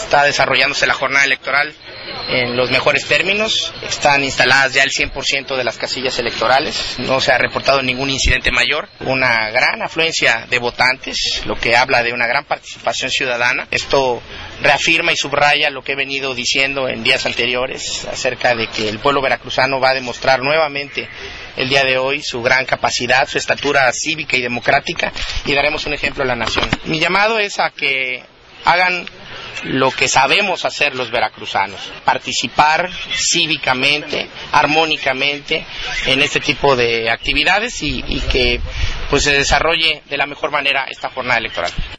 Está desarrollándose la jornada electoral en los mejores términos. Están instaladas ya el 100% de las casillas electorales. No se ha reportado ningún incidente mayor. Una gran afluencia de votantes, lo que habla de una gran participación ciudadana. Esto reafirma y subraya lo que he venido diciendo en días anteriores acerca de que el pueblo veracruzano va a demostrar nuevamente el día de hoy su gran capacidad, su estatura cívica y democrática, y daremos un ejemplo a la nación. Mi llamado es a que hagan lo que sabemos hacer los veracruzanos: participar cívicamente, armónicamente en este tipo de actividades y que pues se desarrolle de la mejor manera esta jornada electoral.